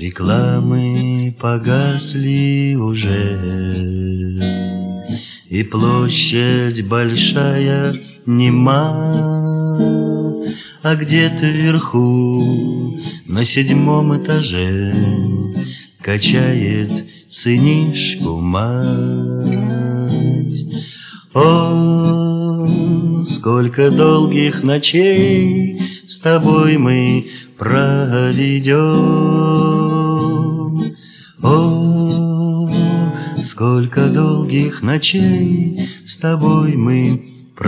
Рекламы погасли уже, и площадь большая нема, а где-то вверху, на 7-м этаже, качает сынишку мать. О, сколько долгих ночей с тобой мы проведем. О, сколько долгих ночей с тобой мы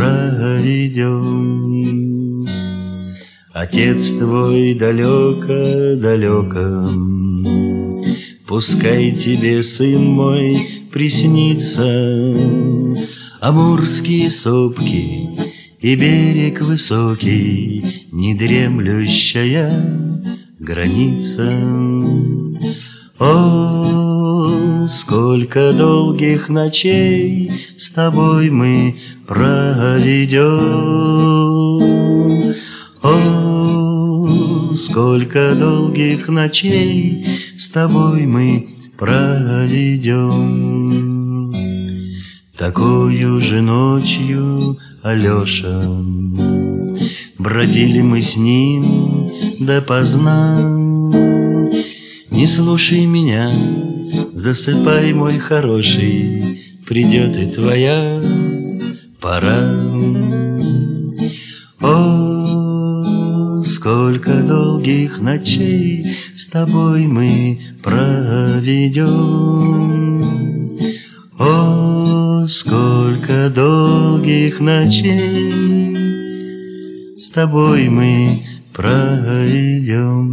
проведем. Отец твой далеко-далеко, пускай тебе, сын мой, приснится амурские сопки и берег высокий, недремлющая граница. О, сколько долгих ночей с тобой мы проведем. О, сколько долгих ночей с тобой мы проведем. Такою же ночью, Алеша, бродили мы с ним допоздна. Не слушай меня, засыпай, мой хороший, придет и твоя пора. О, сколько долгих ночей с тобой мы проведем. О, сколько долгих ночей с тобой мы проведем.